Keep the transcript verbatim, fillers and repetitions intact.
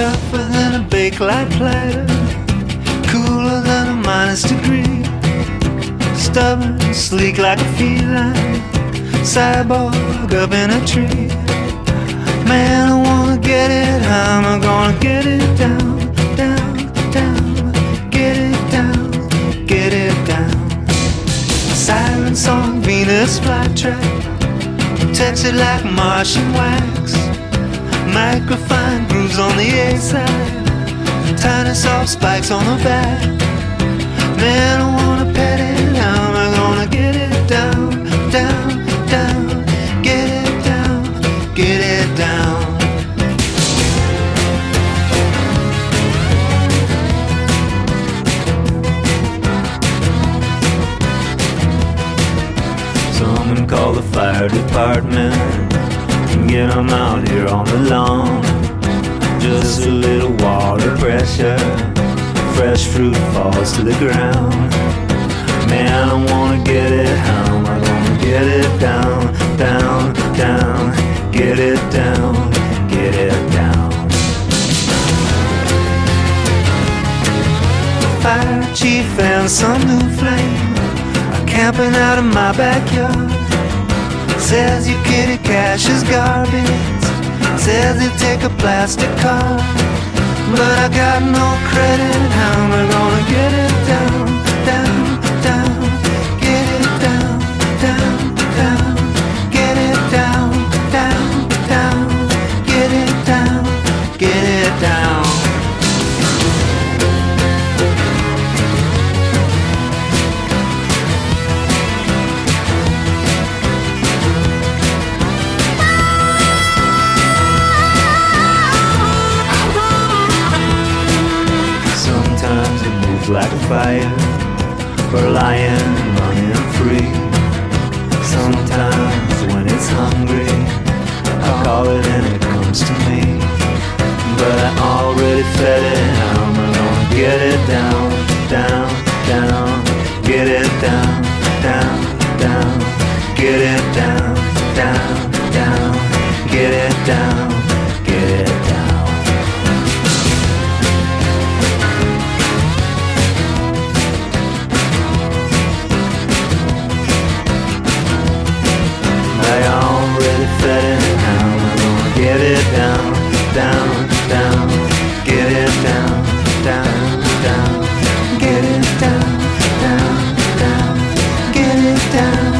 tougher than a bakelite platter, cooler than a minus degree, stubborn, sleek like a feline, cyborg up in a tree. Man, I wanna get it, how am I gonna get it down, down, down, get it down, get it down. Siren song, Venus flytrap, textured like Martian wax, microfine grooves on the A side, tiny soft spikes on the back. Man, I wanna pet it, how am I gonna get it down, down, down, get it down, get it down. Someone call the fire department and get them out here on the lawn. Just a little water pressure, fresh fruit falls to the ground. Man, I wanna get it, how am I gonna get it down, down, down, get it down, get it down. Fire chief and some new flame are camping out in my backyard. Says your kitty cash is garbage, says they take a plastic car, but I got no credit, how am I gonna get it down, down, down, get it down, down, down, get it down, down, down, get it down, get it down. Like a fire, for lying and running free. Sometimes when it's hungry, I call it and it comes to me. But I already fed it, how am I gonna get it down, down, down, get it down, down, down, get it down, down, down, get it down, get it down. Get it down, down, down, get it down, down, down, get it down, down, down, get it down.